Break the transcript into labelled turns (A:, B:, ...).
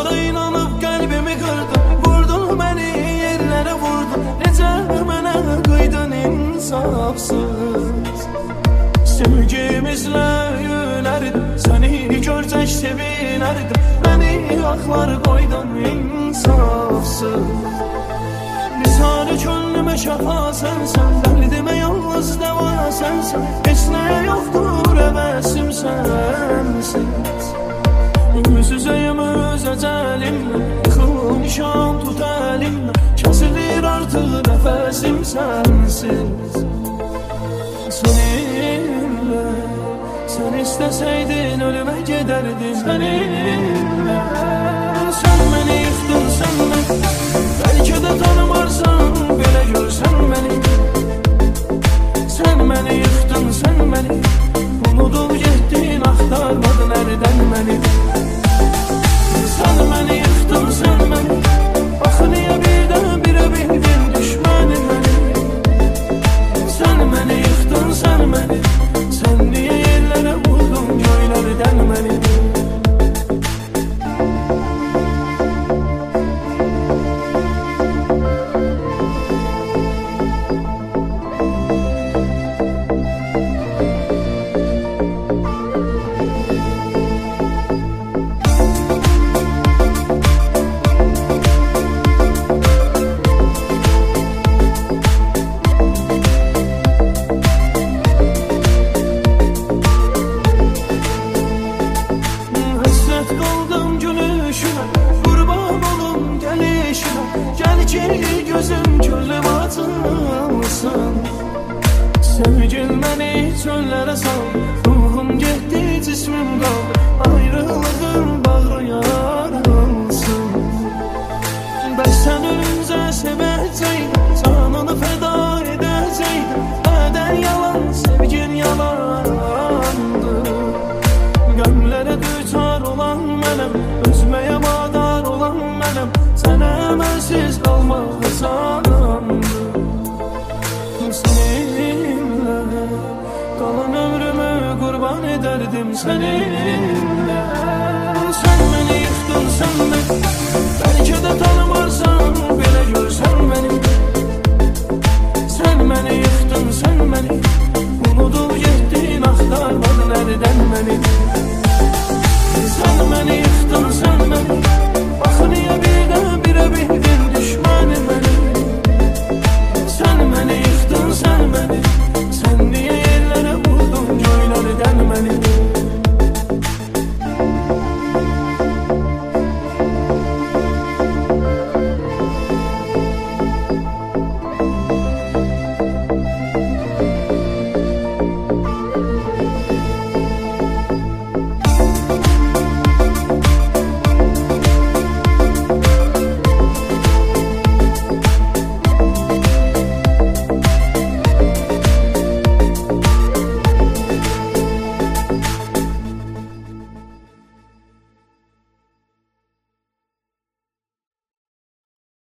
A: Sonra inanıp qəlbimi qırdın, vurdun məni yerlərə vurdun. Necə mənə qıydın insafsız. Sevgimizlə yülərdim, səni görcək sevinərdim. Məni axlar qoydun insafsız. Lisanı könlümə şəfa sənsən, dərdimə yalnız dəva sənsən. Heç nə yoxdur əvəsim sənsiz. Üz-üzəyim öz əcəlimlə, yıxılmışam tut əlimlə. Kəsilir artıq nəfəsim sənsiz. Səninlə, sən istəsəydin ölümə gedərdim. Səninlə, sən məni yıxdın, sən məni. Bəlkə də tanımarsan, belə görsən məni. Sən məni yıxdın, sən məni. Unudub getdin, axtarmadın ərdən məni. Sən məni yıxdın, sən məni. Axı niyə birdən birə bildin düşməni məni. Sən məni yıxdın, sən məni. Sən niyə yerlərə vurdun göylərdən məni. Gözüm könlüm açılsın. Sevgil məni çöllərə sal, ruhum getdi, cismim qaldı. Ayrılığın bağrı yarılsın. Bəs sən ölüncə sevəcəydin, canını fəda edəcəydin. Bədən yalan, sevgin yalandı. Qəmlərə düçar olan mənəm, özməyə madar olan mənəm. Sənə əməlsiz qalmaq asandı. Seninlə qalan ömrümü qurban edərdim. Seninlə